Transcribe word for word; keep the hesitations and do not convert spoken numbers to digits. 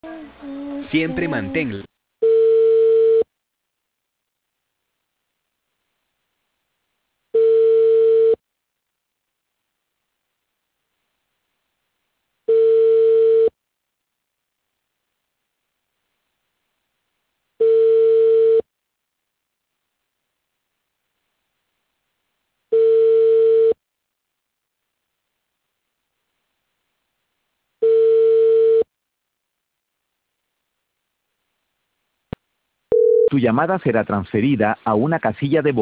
Siempre mantén. Tu llamada será transferida a una casilla de voz.